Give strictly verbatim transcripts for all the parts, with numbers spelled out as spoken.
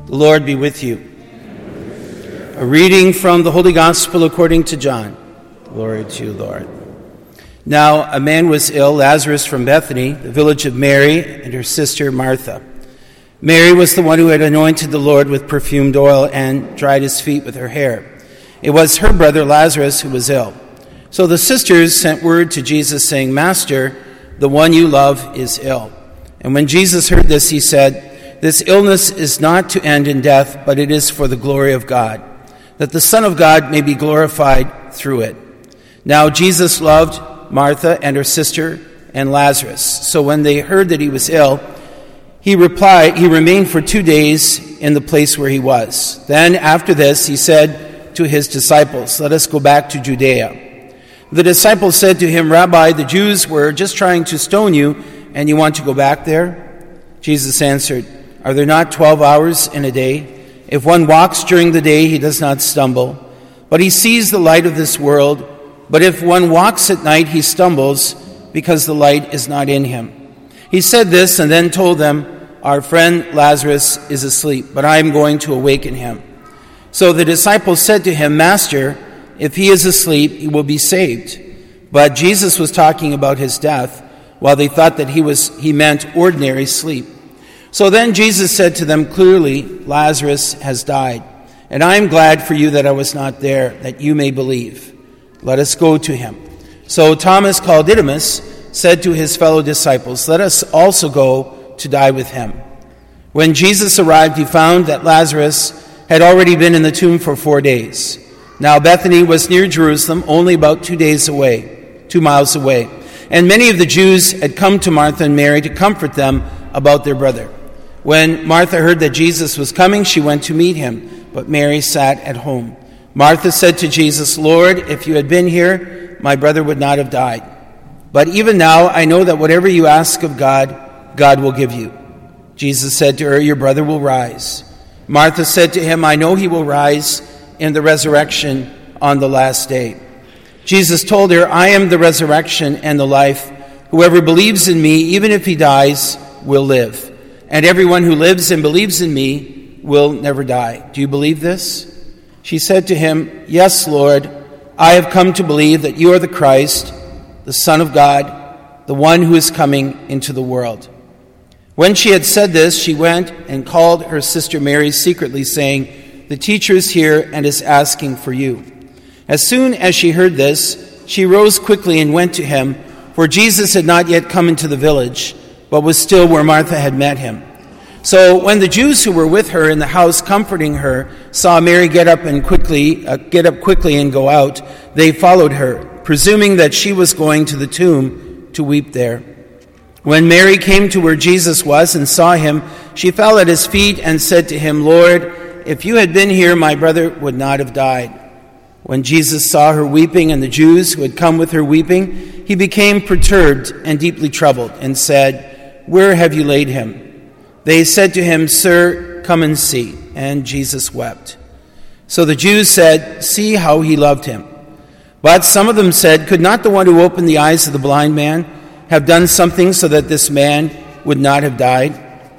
The Lord be with you. A reading from the Holy Gospel according to John. Glory to you, Lord. Now a man was ill, Lazarus from Bethany, the village of Mary and her sister Martha. Mary was the one who had anointed the Lord with perfumed oil and dried his feet with her hair. It was her brother Lazarus who was ill. So the sisters sent word to Jesus saying, "Master, the one you love is ill." And when Jesus heard this, he said, "This illness is not to end in death, but it is for the glory of God, that the Son of God may be glorified through it." Now Jesus loved Martha and her sister and Lazarus. So when they heard that he was ill, he replied, he remained for two days in the place where he was. Then after this, he said to his disciples, "Let us go back to Judea." The disciples said to him, "Rabbi, the Jews were just trying to stone you, and you want to go back there?" Jesus answered, "Are there not twelve hours in a day? If one walks during the day, he does not stumble, but he sees the light of this world. But if one walks at night, he stumbles, because the light is not in him." He said this and then told them, "Our friend Lazarus is asleep, but I am going to awaken him." So the disciples said to him, "Master, if he is asleep, he will be saved." But Jesus was talking about his death, while they thought that he was he meant ordinary sleep. So then Jesus said to them clearly, "Lazarus has died, and I am glad for you that I was not there, that you may believe. Let us go to him." So Thomas, called Didymus, said to his fellow disciples, "Let us also go to die with him." When Jesus arrived, he found that Lazarus had already been in the tomb for four days. Now Bethany was near Jerusalem, only about two days away, two miles away. And many of the Jews had come to Martha and Mary to comfort them about their brother. When Martha heard that Jesus was coming, she went to meet him, but Mary sat at home. Martha said to Jesus, "Lord, if you had been here, my brother would not have died. But even now I know that whatever you ask of God, God will give you." Jesus said to her, "Your brother will rise." Martha said to him, "I know he will rise in the resurrection on the last day." Jesus told her, "I am the resurrection and the life. Whoever believes in me, even if he dies, will live. And everyone who lives and believes in me will never die. Do you believe this?" She said to him, "Yes, Lord, I have come to believe that you are the Christ, the Son of God, the one who is coming into the world." When she had said this, she went and called her sister Mary secretly, saying, "The teacher is here and is asking for you." As soon as she heard this, she rose quickly and went to him, for Jesus had not yet come into the village, but was still where Martha had met him. So when the Jews who were with her in the house comforting her saw Mary get up and quickly uh, get up quickly and go out, they followed her, presuming that she was going to the tomb to weep there. When Mary came to where Jesus was and saw him, she fell at his feet and said to him, "Lord, if you had been here, my brother would not have died." When Jesus saw her weeping and the Jews who had come with her weeping, he became perturbed and deeply troubled and said, "Where have you laid him?" They said to him, "Sir, come and see." And Jesus wept. So the Jews said, "See how he loved him." But some of them said, "Could not the one who opened the eyes of the blind man have done something so that this man would not have died?"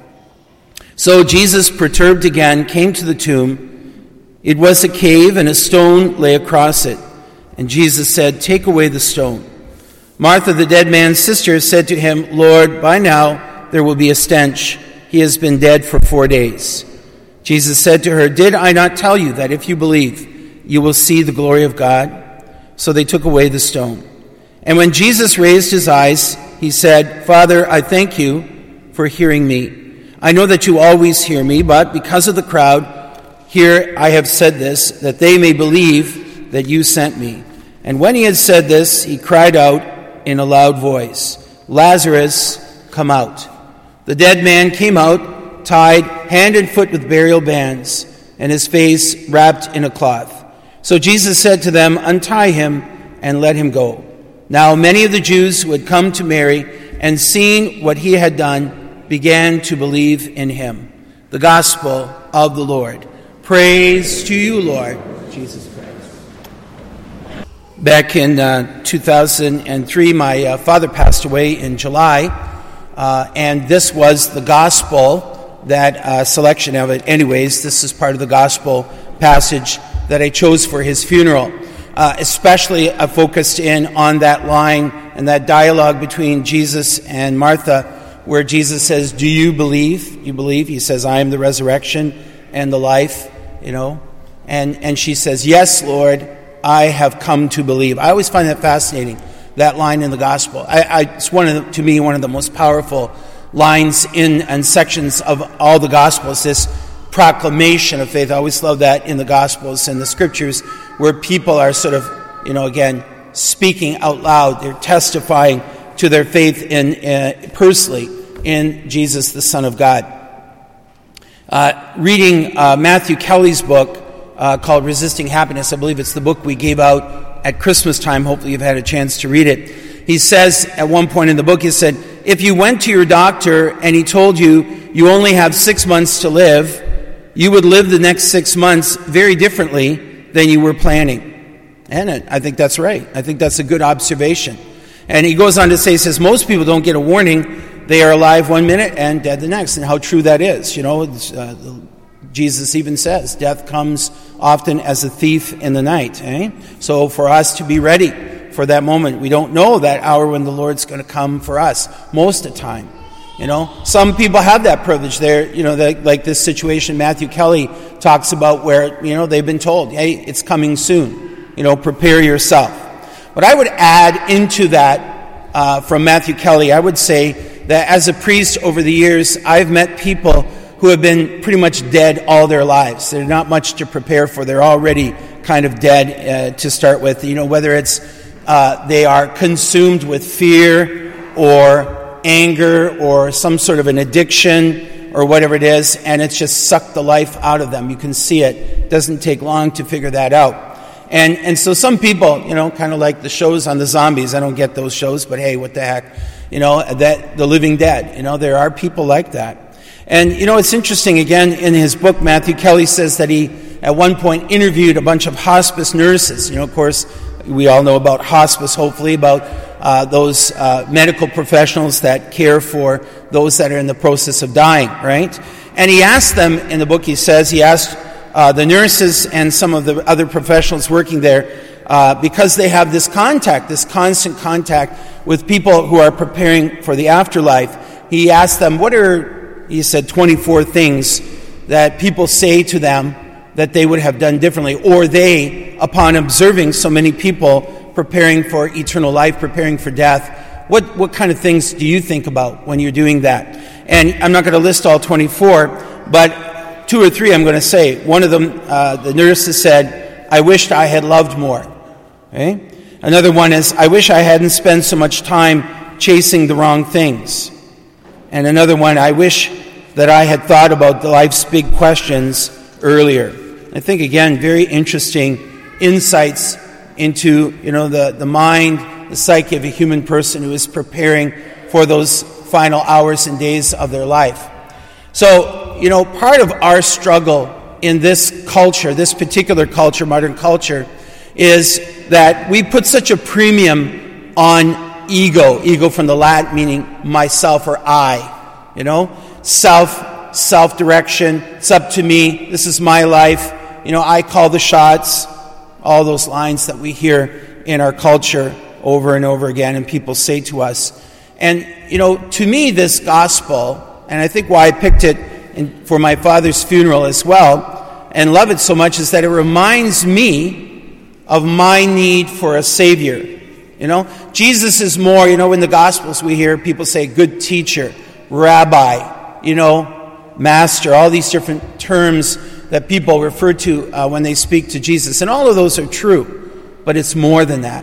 So Jesus, perturbed again, came to the tomb. It was a cave, and a stone lay across it. And Jesus said, "Take away the stone." Martha, the dead man's sister, said to him, "Lord, by now there will be a stench. He has been dead for four days." Jesus said to her, "Did I not tell you that if you believe, you will see the glory of God?" So they took away the stone. And when Jesus raised his eyes, he said, "Father, I thank you for hearing me. I know that you always hear me, but because of the crowd, here I have said this, that they may believe that you sent me." And when he had said this, he cried out in a loud voice, "Lazarus, come out." The dead man came out, tied hand and foot with burial bands, and his face wrapped in a cloth. So Jesus said to them, "Untie him and let him go." Now many of the Jews who had come to Mary and seen what he had done began to believe in him. The Gospel of the Lord. Praise to you, Lord Jesus Christ. Back in uh, two thousand three, my uh, father passed away in July, uh, and this was the Gospel that uh, selection of it. Anyways, this is part of the gospel passage that I chose for his funeral. Uh, especially I focused in on that line and that dialogue between Jesus and Martha, where Jesus says, do you believe? You believe? He says, I am the resurrection and the life, you know. And, and she says, yes, Lord, I have come to believe. I always find that fascinating, that line in the gospel. I, I, it's one of the, to me, one of the most powerful lines in and sections of all the gospels, this proclamation of faith. I always love that in the gospels and the scriptures, where people are sort of, you know, again, speaking out loud. They're testifying to their faith in uh, personally in Jesus, the Son of God. Uh, reading uh, Matthew Kelly's book uh, called Resisting Happiness, I believe it's the book we gave out at Christmas time. Hopefully you've had a chance to read it. He says at one point in the book, he said, if you went to your doctor and he told you you only have six months to live, you would live the next six months very differently than you were planning. And I think that's right. I think that's a good observation. And he goes on to say, he says, most people don't get a warning. They are alive one minute and dead the next. And how true that is. You know, uh, Jesus even says, death comes often as a thief in the night. Eh? So for us to be ready for that moment, we don't know that hour when the Lord's going to come for us most of the time. You know, some people have that privilege there, you know, that, like this situation Matthew Kelly talks about where, you know, they've been told, hey, it's coming soon, you know, prepare yourself. What I would add into that uh, from Matthew Kelly, I would say that as a priest over the years, I've met people who have been pretty much dead all their lives. There's not much to prepare for. They're already kind of dead uh, to start with, you know, whether it's uh, they are consumed with fear or anger or some sort of an addiction or whatever it is, and it's just sucked the life out of them. You can see it. It doesn't take long to figure that out. And and so some people, you know, kind of like the shows on the zombies. I don't get those shows, but hey, what the heck? You know, that the living dead. You know, there are people like that. And, you know, it's interesting, again, in his book, Matthew Kelly says that he, at one point, interviewed a bunch of hospice nurses. You know, of course, we all know about hospice, hopefully, about uh, those uh, medical professionals that care for those that are in the process of dying, right? And he asked them, in the book he says, he asked uh, the nurses and some of the other professionals working there, uh, because they have this contact, this constant contact with people who are preparing for the afterlife, he asked them, what are, he said, twenty-four things that people say to them that they would have done differently, or they, upon observing so many people preparing for eternal life, preparing for death, what, what kind of things do you think about when you're doing that? And I'm not going to list all twenty-four, but two or three I'm going to say. One of them, uh, the nurses said, I wished I had loved more. Okay? Another one is, I wish I hadn't spent so much time chasing the wrong things. And another one, I wish that I had thought about the life's big questions earlier. I think, again, very interesting insights into, you know, the, the mind, the psyche of a human person who is preparing for those final hours and days of their life. So, you know, part of our struggle in this culture, this particular culture, modern culture, is that we put such a premium on ego, ego from the Latin meaning myself or I, you know, self, self-direction, it's up to me, this is my life, you know, I call the shots, all those lines that we hear in our culture over and over again and people say to us. And, you know, to me this gospel, and I think why I picked it in, for my father's funeral as well, and love it so much, is that it reminds me of my need for a Savior. You know, Jesus is more, you know, in the Gospels we hear people say good teacher, rabbi, you know, master, all these different terms that people refer to uh, when they speak to Jesus. And all of those are true, but it's more than that.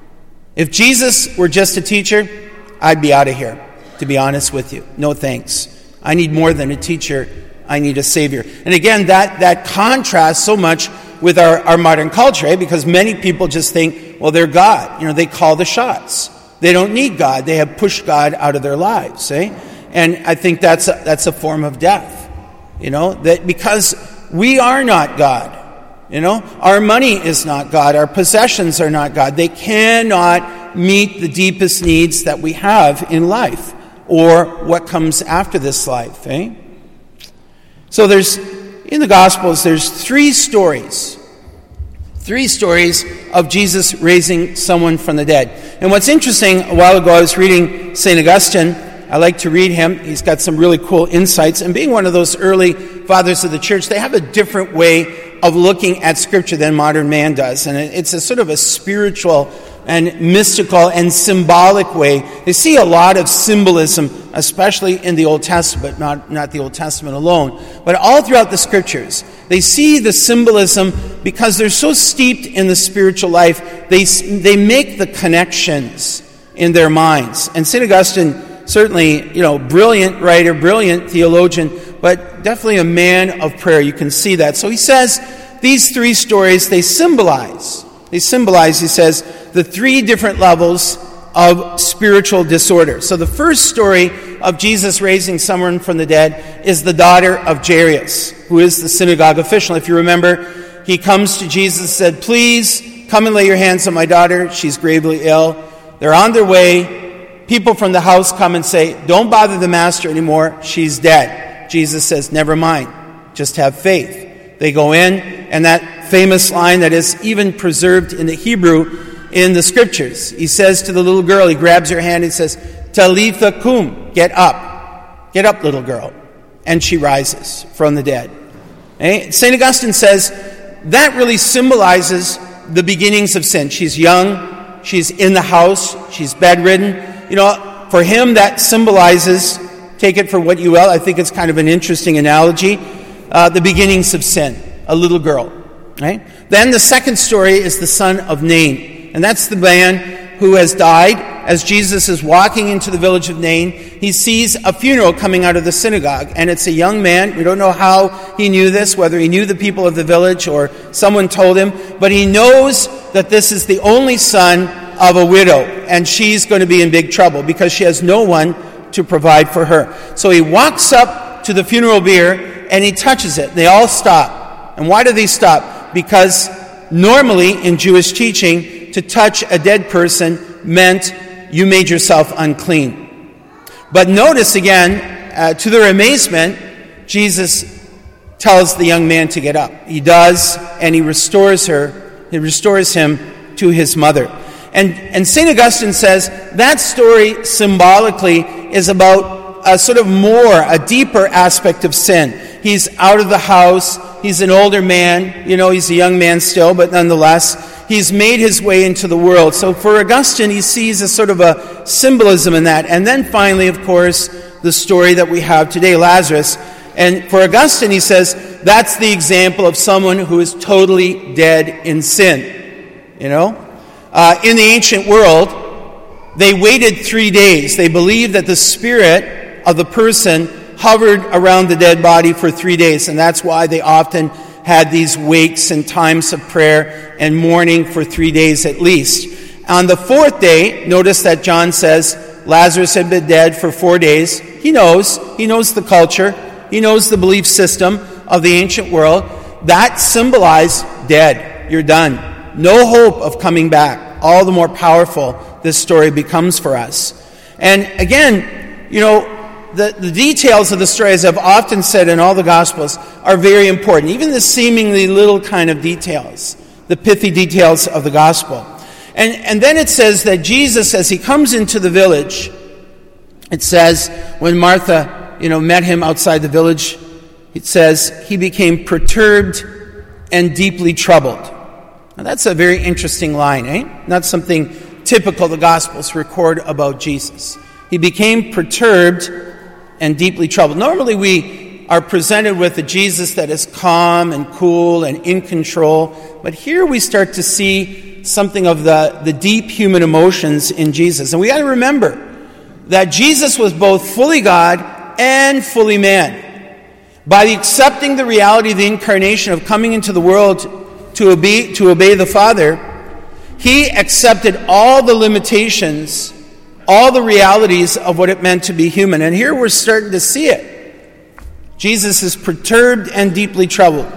If Jesus were just a teacher, I'd be out of here, to be honest with you. No thanks. I need more than a teacher. I need a Savior. And again, that, that contrasts so much with our, our modern culture, eh? Because many people just think, well, they're God. You know, they call the shots. They don't need God. They have pushed God out of their lives, eh? And I think that's a, that's a form of death. You know, that because we are not God. You know, our money is not God. Our possessions are not God. They cannot meet the deepest needs that we have in life or what comes after this life, eh? So there's, in the Gospels, there's three stories. Three stories of Jesus raising someone from the dead. And what's interesting, a while ago I was reading Saint Augustine. I like to read him. He's got some really cool insights. And being one of those early fathers of the church, they have a different way of looking at Scripture than modern man does. And it's a sort of a spiritual and mystical and symbolic way. They see a lot of symbolism, especially in the Old Testament, not, not the Old Testament alone, but all throughout the Scriptures. They see the symbolism because they're so steeped in the spiritual life, they, they make the connections in their minds. And Saint Augustine, certainly, you know, brilliant writer, brilliant theologian, but definitely a man of prayer. You can see that. So he says these three stories, they symbolize, they symbolize, he says, the three different levels of spiritual disorder. So the first story of Jesus raising someone from the dead is the daughter of Jairus, who is the synagogue official. If you remember, he comes to Jesus and said, "Please come and lay your hands on my daughter. She's gravely ill." They're on their way. People from the house come and say, "Don't bother the master anymore. She's dead." Jesus says, "Never mind. Just have faith." They go in, and that famous line that is even preserved in the Hebrew in the Scriptures, he says to the little girl, he grabs her hand and says, "Talitha kum," get up. Get up, little girl. And she rises from the dead. Okay? Saint Augustine says that really symbolizes the beginnings of sin. She's young, she's in the house, she's bedridden. You know, for him that symbolizes, take it for what you will, I think it's kind of an interesting analogy, uh, the beginnings of sin, a little girl. Right? Then the second story is the son of Nain. And that's the man who has died. As Jesus is walking into the village of Nain, he sees a funeral coming out of the synagogue. And it's a young man. We don't know how he knew this, whether he knew the people of the village or someone told him. But he knows that this is the only son of a widow. And she's going to be in big trouble because she has no one to provide for her. So he walks up to the funeral bier and he touches it. They all stop. And why do they stop? Because normally in Jewish teaching, to touch a dead person meant you made yourself unclean. But notice again, uh, to their amazement, Jesus tells the young man to get up. He does, and he restores her, he restores him to his mother. And, and Saint Augustine says that story symbolically is about a sort of more, a deeper aspect of sin. He's out of the house. He's an older man. You know, he's a young man still, but nonetheless, he's made his way into the world. So for Augustine, he sees a sort of a symbolism in that. And then finally, of course, the story that we have today, Lazarus. And for Augustine, he says, that's the example of someone who is totally dead in sin. You know? Uh, in the ancient world, they waited three days. They believed that the spirit of the person hovered around the dead body for three days. And that's why they often had these wakes and times of prayer and mourning for three days at least. On the fourth day, notice that John says Lazarus had been dead for four days. He knows. He knows the culture. He knows the belief system of the ancient world. That symbolized dead. You're done. No hope of coming back. All the more powerful this story becomes for us. And again, you know, The, the details of the story, as I've often said in all the Gospels, are very important. Even the seemingly little kind of details, the pithy details of the Gospel. And, and then it says that Jesus, as he comes into the village, it says when Martha, you know, met him outside the village, it says he became perturbed and deeply troubled. Now that's a very interesting line, eh? Not something typical the Gospels record about Jesus. He became perturbed and deeply troubled. Normally we are presented with a Jesus that is calm and cool and in control, but here we start to see something of the, the deep human emotions in Jesus. And we got to remember that Jesus was both fully God and fully man. By accepting the reality of the incarnation, of coming into the world to obey, to obey the Father, he accepted all the limitations, all the realities of what it meant to be human. And here we're starting to see it. Jesus is perturbed and deeply troubled.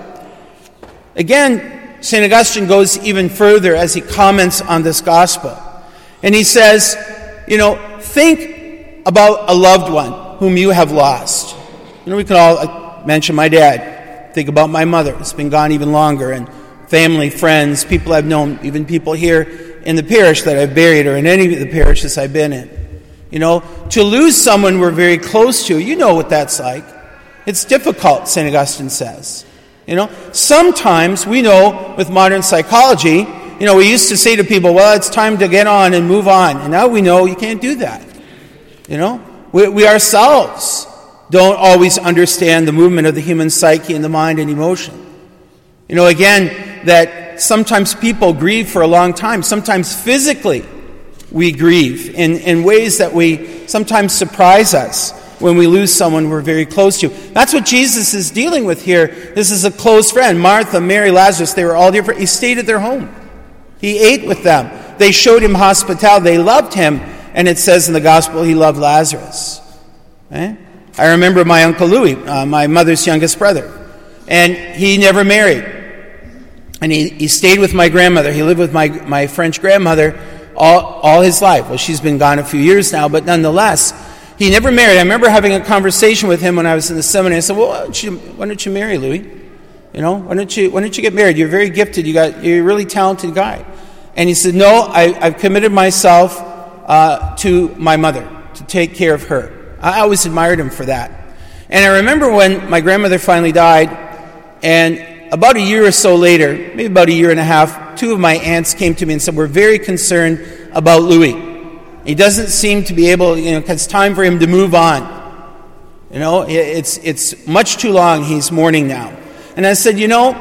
Again, Saint Augustine goes even further as he comments on this gospel. And he says, you know, think about a loved one whom you have lost. You know, we can all mention my dad. Think about my mother. It's been gone even longer. And family, friends, people I've known, even people here in the parish that I've buried or in any of the parishes I've been in. You know, to lose someone we're very close to, you know what that's like. It's difficult, Saint Augustine says. You know, sometimes we know with modern psychology, you know, we used to say to people, well, it's time to get on and move on. And now we know you can't do that. You know, we, we ourselves don't always understand the movement of the human psyche and the mind and emotion. You know, again, that sometimes people grieve for a long time. Sometimes physically we grieve in, in ways that we sometimes surprise us when we lose someone we're very close to. That's what Jesus is dealing with here. This is a close friend. Martha, Mary, Lazarus, they were all different. He stayed at their home. He ate with them. They showed him hospitality. They loved him. And it says in the gospel, he loved Lazarus. Eh? I remember my Uncle Louis, uh, my mother's youngest brother. And he never married. And he, he stayed with my grandmother. He lived with my, my French grandmother all, all his life. Well, she's been gone a few years now, but nonetheless, he never married. I remember having a conversation with him when I was in the seminary. I said, well, why don't you, why don't you marry, Louis? You know, why don't you why don't you get married? You're very gifted. You got you're a really talented guy. And he said, no, I, I've committed myself uh, to my mother, to take care of her. I always admired him for that. And I remember when my grandmother finally died, and about a year or so later, maybe about a year and a half, two of my aunts came to me and said, we're very concerned about Louis. He doesn't seem to be able, you know, it's time for him to move on. You know, it's it's much too long. He's mourning now. And I said, you know,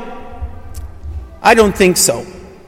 I don't think so.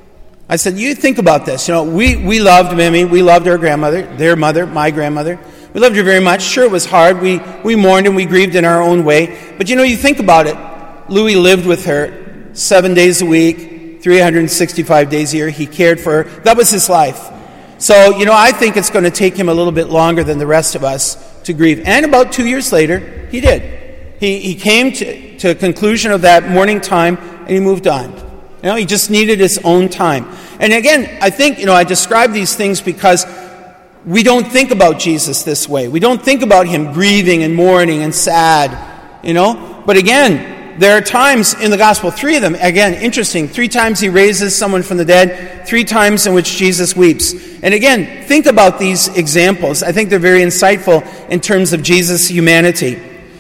I said, you think about this. You know, we, we loved Mimi. We loved our grandmother, their mother, my grandmother. We loved her very much. Sure, it was hard. We, we mourned and we grieved in our own way. But, you know, you think about it. Louis lived with her seven days a week, three hundred sixty-five days a year. He cared for her. That was his life. So, you know, I think it's going to take him a little bit longer than the rest of us to grieve. And about two years later, he did. He he came to, to a conclusion of that mourning time, and he moved on. You know, he just needed his own time. And again, I think, you know, I describe these things because we don't think about Jesus this way. We don't think about him grieving and mourning and sad, you know. But again, there are times in the gospel, three of them, again, interesting, three times he raises someone from the dead, three times in which Jesus weeps. And again, think about these examples. I think they're very insightful in terms of Jesus' humanity.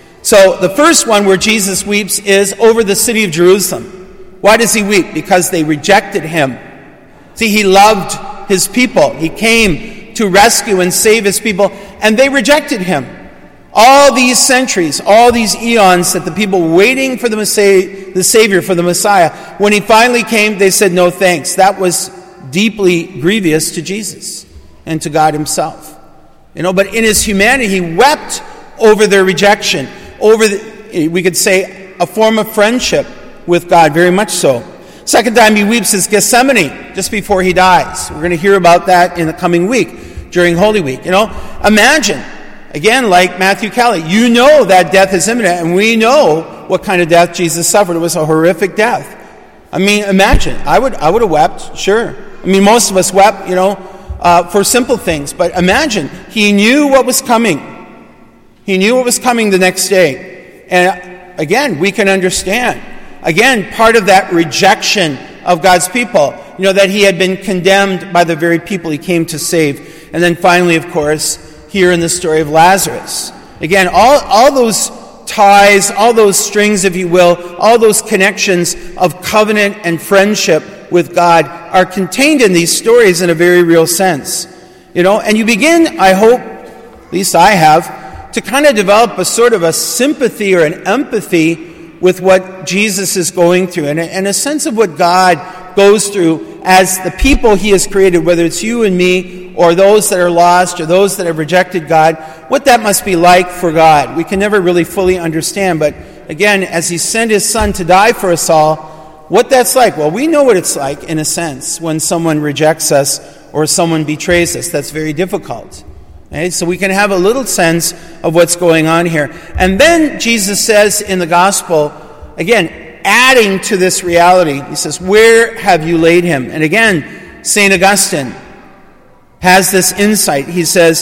So the first one where Jesus weeps is over the city of Jerusalem. Why does he weep? Because they rejected him. See, he loved his people. He came to rescue and save his people, and they rejected him. All these centuries, all these eons that the people were waiting for the Messiah, the Savior, for the Messiah, when he finally came, they said, no thanks. That was deeply grievous to Jesus and to God himself. You know, but in his humanity, he wept over their rejection, over, the, we could say, a form of friendship with God, very much so. Second time he weeps is Gethsemane, just before he dies. We're going to hear about that in the coming week, during Holy Week. You know, imagine, again, like Matthew Kelly, you know that death is imminent, and we know what kind of death Jesus suffered. It was a horrific death. I mean, imagine, I would I would have wept, sure. I mean, most of us wept, you know, uh, for simple things. But imagine, he knew what was coming. He knew what was coming the next day. And again, we can understand. Again, part of that rejection of God's people, you know, that he had been condemned by the very people he came to save. And then finally, of course, here in the story of Lazarus. Again, all, all those ties, all those strings, if you will, all those connections of covenant and friendship with God are contained in these stories in a very real sense. You know, and you begin, I hope, at least I have, to kind of develop a sort of a sympathy or an empathy with what Jesus is going through, and a, and a sense of what God goes through as the people he has created, whether it's you and me, or those that are lost, or those that have rejected God, what that must be like for God. We can never really fully understand, but again, as he sent his son to die for us all, what that's like. Well, we know what it's like, in a sense, when someone rejects us or someone betrays us. That's very difficult. Okay? So we can have a little sense of what's going on here. And then Jesus says in the gospel, again, adding to this reality, he says, where have you laid him? And again, Saint Augustine has this insight. He says,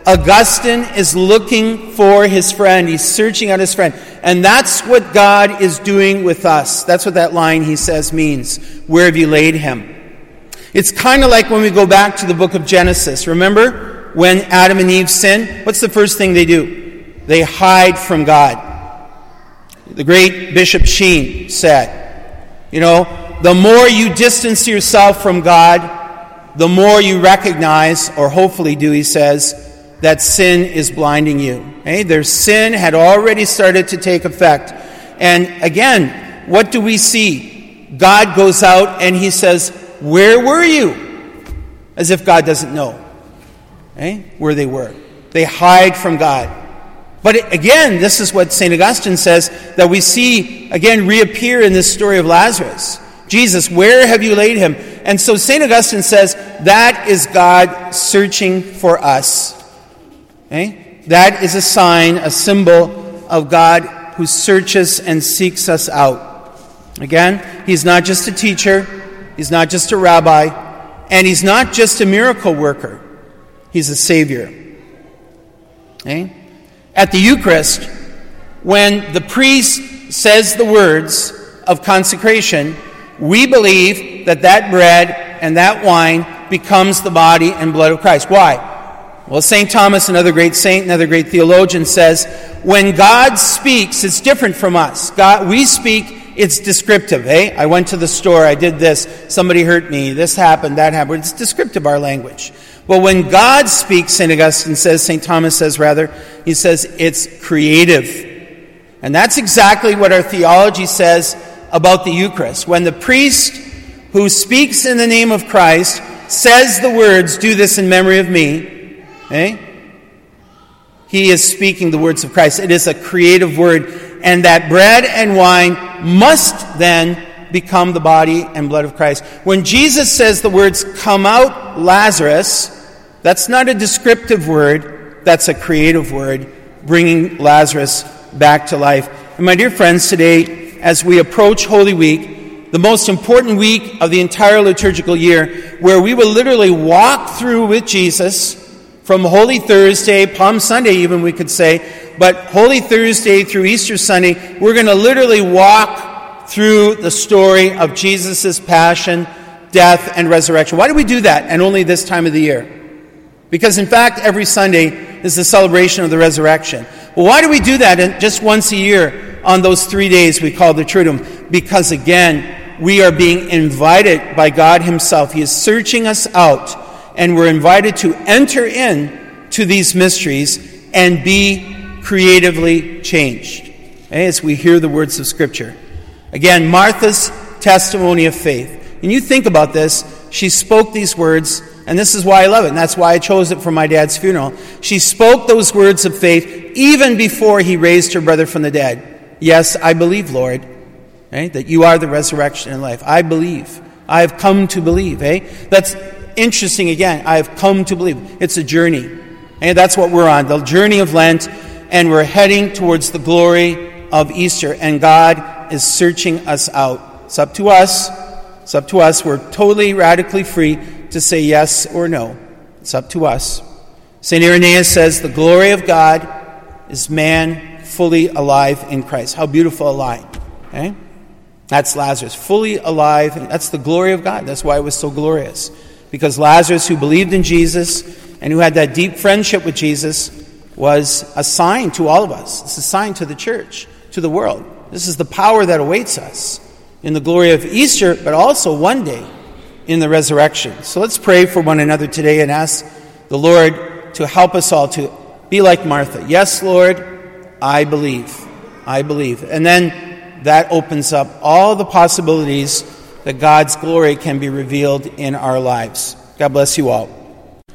Augustine is looking for his friend. He's searching out his friend. And that's what God is doing with us. That's what that line he says means. Where have you laid him? It's kind of like when we go back to the book of Genesis. Remember when Adam and Eve sin? What's the first thing they do? They hide from God. The great Bishop Sheen said, you know, the more you distance yourself from God, the more you recognize, or hopefully do, he says, that sin is blinding you. Okay? Their sin had already started to take effect. And again, what do we see? God goes out and he says, where were you? As if God doesn't know, okay, where they were. They hide from God. But again, this is what Saint Augustine says, that we see, again, reappear in this story of Lazarus. Jesus, where have you laid him? And so Saint Augustine says, that is God searching for us. Okay? That is a sign, a symbol of God who searches and seeks us out. Again, he's not just a teacher, he's not just a rabbi, and he's not just a miracle worker. He's a Savior. Okay? At the Eucharist, when the priest says the words of consecration, we believe that that bread and that wine becomes the body and blood of Christ. Why? Well, Saint Thomas, another great saint, another great theologian, says, when God speaks, it's different from us. God, we speak, it's descriptive. Eh? I went to the store, I did this, somebody hurt me, this happened, that happened. It's descriptive, our language. Well, when God speaks, Saint Augustine says, Saint Thomas says rather, he says it's creative. And that's exactly what our theology says about the Eucharist. When the priest who speaks in the name of Christ says the words, do this in memory of me, eh? He is speaking the words of Christ. It is a creative word. And that bread and wine must then become the body and blood of Christ. When Jesus says the words, come out, Lazarus, that's not a descriptive word, that's a creative word, bringing Lazarus back to life. And my dear friends, today, as we approach Holy Week, the most important week of the entire liturgical year, where we will literally walk through with Jesus from Holy Thursday, Palm Sunday even we could say, but Holy Thursday through Easter Sunday, we're going to literally walk through the story of Jesus' passion, death, and resurrection. Why do we do that, and only this time of the year? Because in fact, every Sunday is the celebration of the resurrection. Well, why do we do that just once a year on those three days we call the Triduum? Because again, we are being invited by God himself. He is searching us out, and we're invited to enter in to these mysteries and be creatively changed, okay, as we hear the words of Scripture. Again, Martha's testimony of faith. And you think about this, she spoke these words, and this is why I love it, and that's why I chose it for my dad's funeral. She spoke those words of faith even before he raised her brother from the dead. Yes, I believe, Lord, right, that you are the resurrection and life. I believe. I have come to believe. Eh? That's interesting again. I have come to believe. It's a journey. And that's what we're on, the journey of Lent, and we're heading towards the glory of Easter, and God is searching us out. It's up to us. It's up to us. We're totally, radically free to say yes or no. It's up to us. Saint Irenaeus says, the glory of God is man fully alive in Christ. How beautiful a line. Okay? That's Lazarus, fully alive. That's the glory of God. That's why it was so glorious. Because Lazarus, who believed in Jesus and who had that deep friendship with Jesus, was a sign to all of us. It's a sign to the church, to the world. This is the power that awaits us in the glory of Easter, but also one day in the resurrection. So let's pray for one another today and ask the Lord to help us all to be like Martha. Yes, Lord, I believe. I believe. And then that opens up all the possibilities that God's glory can be revealed in our lives. God bless you all.